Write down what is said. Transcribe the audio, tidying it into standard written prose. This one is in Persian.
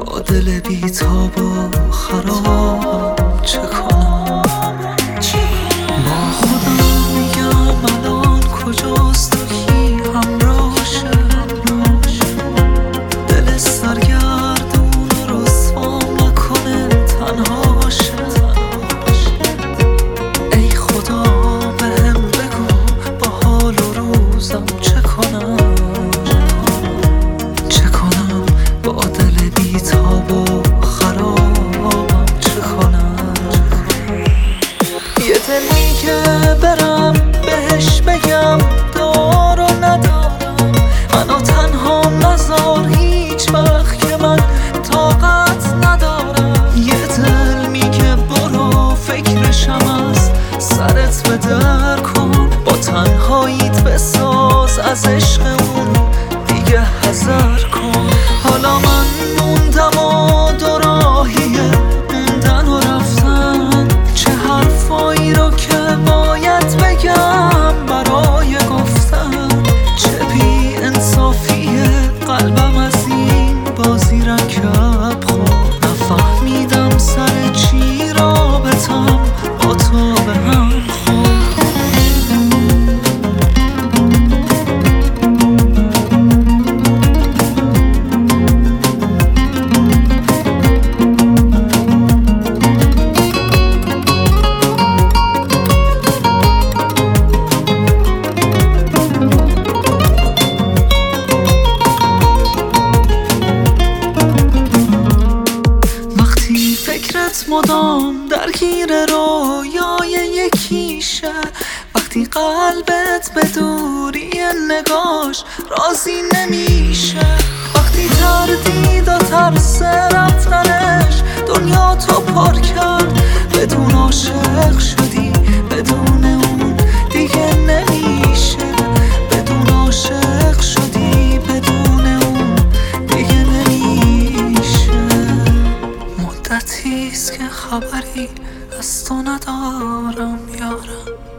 با دل بی‌تاب و خرابم چه کنم؟ با خودم میگم الان کجاست و کی همراهشه، دل سرگردون و رسوام نکنه تنهاشه. ای خدا بهم بگو با حال و روزم چه کنم؟ با دل بی‌تاب و خرابم چه کنم؟ یه دل میگه برم بهش بگم دار و ندارم، منو تنها نذار هیچ وقت که من طاقت ندارم. یه دل میگه برو فکرشم از سرت به در کن، با تنهاییت بساز از عشق اون دیگه حذر کن. حالا من موندم و دو راهیه موندن و رفتن، چه حرفایی رو که باید بگم برای گفتن، چه بی انصافیه قلبم از این بازی رکب خورد. نفهمیدم سر چی رابطم با تو به هم خورد. فکرت مدام درگیر رویای یکیشه، وقتی قلبت به دوری نگاش راضی نمیشه، وقتی تردید و ترس رفتنش دنیا تو پر کرد، بدون عاشق شدی بدون اون دیگه نمیشه، بدون عاشق شدی بدون اون دیگه نمیشه. مدتیست که خبری از تو ندارم یارم.